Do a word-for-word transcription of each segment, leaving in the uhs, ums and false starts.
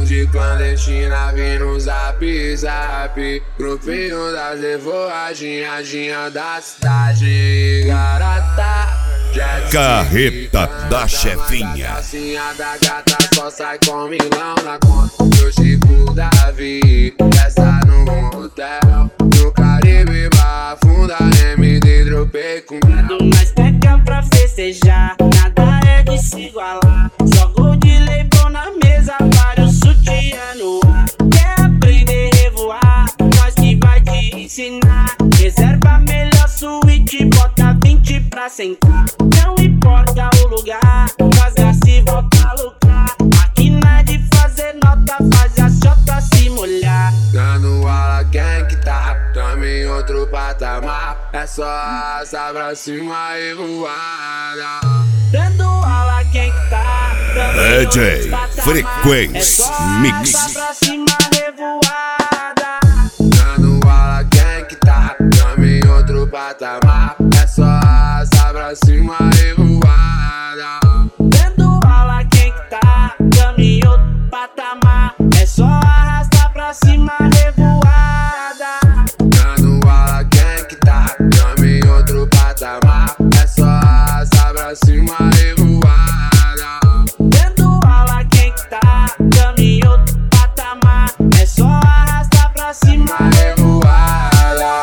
de clandestina, vim no zap, zap. Grupinho das devoradinhas da cidade. Garota, Carreta da chefinha. A gracinha da gata só sai com milão na conta. Eu Chico Davi, essa no motel. No Caribe, Barra Funda, M D, dropei comigo. Nós pega pra festejar, nada é de se igualar. Jogo de leibão na mesa, vários sutiã no ar. Quer aprender a revoar? Nós que vai te ensinar. Reserva a melhor suíte, bota vinte pra sentar. Não importa o lugar, nós gasta e volta a lucrar. Aqui não é de fazer nota, faz a chota se molhar. Dando aula quem que tá, tamo em outro patamar. É só arrastar pra cima e voada. Dando aula quem que tá, D J Frequência Mix. pra cima revoada. Dando aula quem que tá, tamo em outro patamar. É só arrastar pra cima e voada. Dando aula quem que tá, tamo em outro patamar. É só arrastar pra cima revoada. Dando aula quem que tá, tamo em outro patamar. É só arrastar pra cima e voada. Dando aula quem que tá, tamo em outro patamar. É só arrastar pra cima revoada.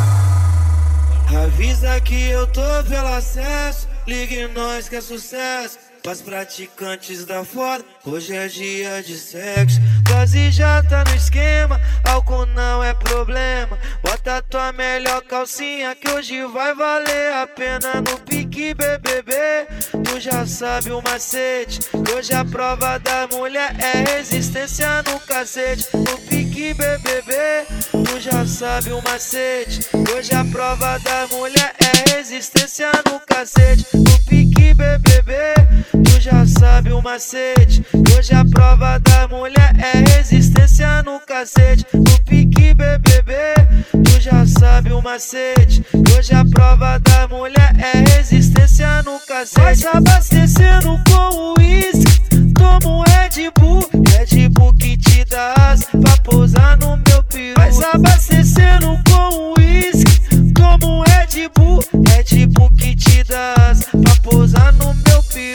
Avisa que eu tô pelo acesso, ligue nós que é sucesso. Pras praticantes da foda, hoje é dia de sexo. Quase já tá no esquema, álcool não é problema. Bota tua melhor calcinha que hoje vai valer a pena. No pique B B B, tu já sabe o macete. Hoje a prova da mulher é resistência no cacete. No pique B B B, tu já sabe o macete. Hoje a prova da mulher é resistência no cacete. No pique B B B, tu já sabe o macete. Hoje a prova da mulher é resistência no cacete. No pique B B B, tu já sabe o macete. Hoje a prova da mulher é resistência no cacete. Vai se abastecendo com o uísque, toma um Red Bull. Red Bull que te dá asa